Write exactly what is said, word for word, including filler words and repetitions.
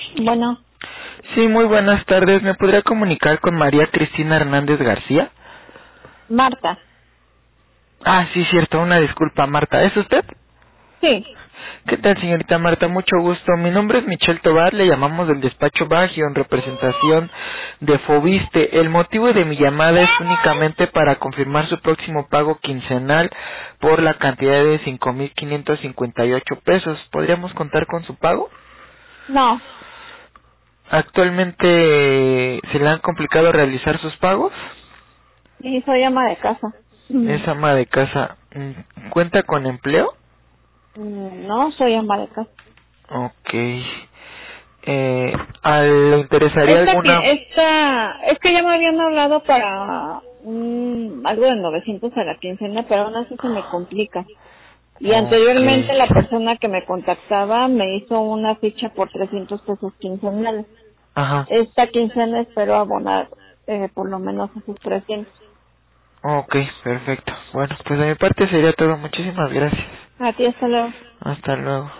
Bueno, Sí, muy buenas tardes. ¿Me podría comunicar con María Cristina Hernández García? Marta. Ah, sí, cierto. Una disculpa, Marta. ¿Es usted? Sí. ¿Qué tal, señorita Marta? Mucho gusto. Mi nombre es Michelle Tobar. Le llamamos del despacho Bagio en representación de Fobiste. El motivo de mi llamada es únicamente para confirmar su próximo pago quincenal por la cantidad de cinco mil quinientos cincuenta y ocho pesos. ¿Podríamos contar con su pago? No. ¿Actualmente se le han complicado realizar sus pagos? Sí, soy ama de casa. Mm. Es ama de casa. Mm, ¿Cuenta con empleo? Mm, No, soy ama de casa. Ok. Eh, ¿a- ¿Le interesaría Esta, alguna? que- esta, es que ya me habían hablado para mm, algo de novecientos a la quincena, pero aún así se me complica. Y Ok. anteriormente la persona que me contactaba me hizo una ficha por trescientos pesos quincenales. Ajá. Esta quincena espero abonar eh, por lo menos esos trescientos. Ok, perfecto. Bueno, pues de mi parte sería todo. Muchísimas gracias. A ti, hasta luego. Hasta luego.